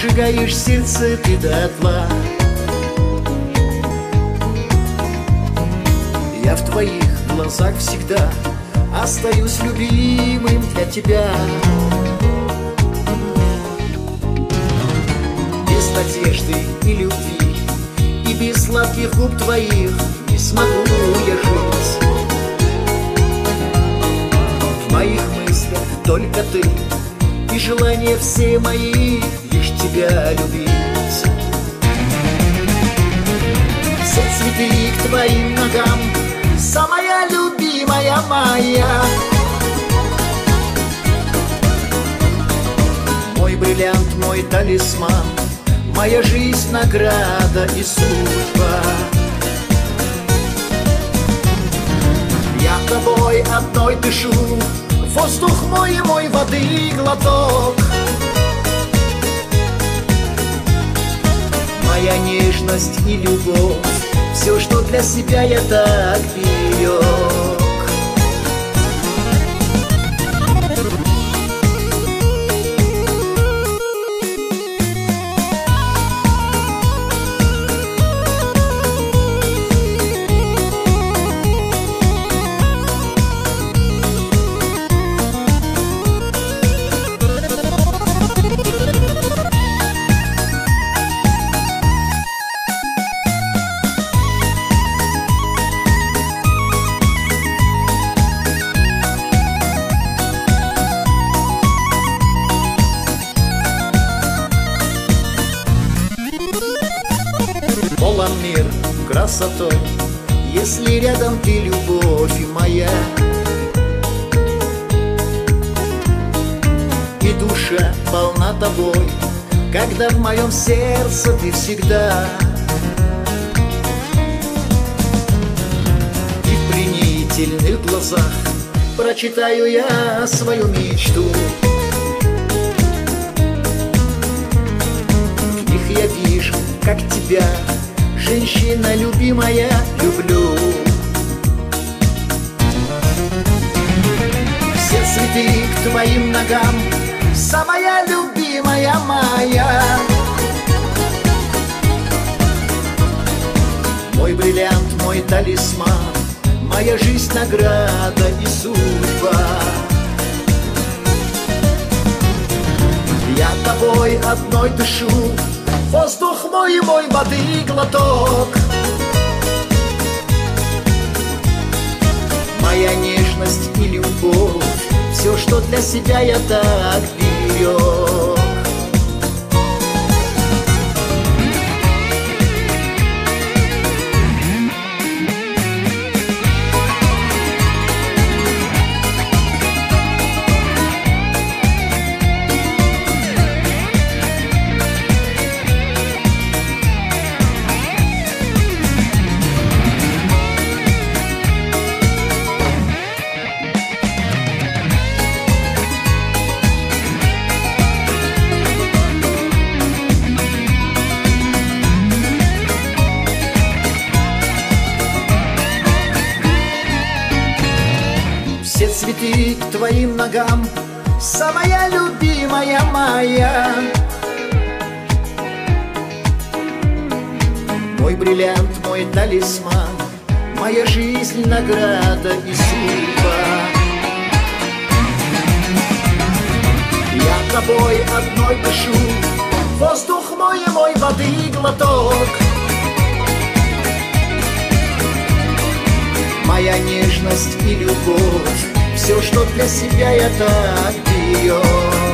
Сжигаешь сердце ты дотла. Я в твоих глазах всегда остаюсь любимым для тебя. Без надежды и любви и без сладких губ твоих не смогу я жить. В моих мыслях только ты, и желания все мои лишь тебя любить. Все цветы к твоим ногам, самая любимая моя. Мой бриллиант, мой талисман, моя жизнь, награда и судьба. Я тобой одной дышу, воздух мой и мой воды глоток. Моя нежность и любовь, все, что для себя я так берег. Полон мир красотой, если рядом ты, любовь моя. И душа полна тобой, когда в моем сердце ты всегда. И в пленительных глазах прочитаю я свою мечту. В них я вижу, как тебя, женщина любимая, люблю. Все цветы к твоим ногам, самая любимая моя. Мой бриллиант, мой талисман, моя жизнь, награда и судьба. Я тобой одной дышу, воздух мой и мой воды глоток. Моя нежность и любовь, все, что для себя я так берег. Все цветы к твоим ногам, самая любимая моя. Мой бриллиант, мой талисман, моя жизнь, награда и судьба. Я тобой одной дышу, воздух мой и мой воды глоток. Моя нежность и любовь, все, что для себя я так берег.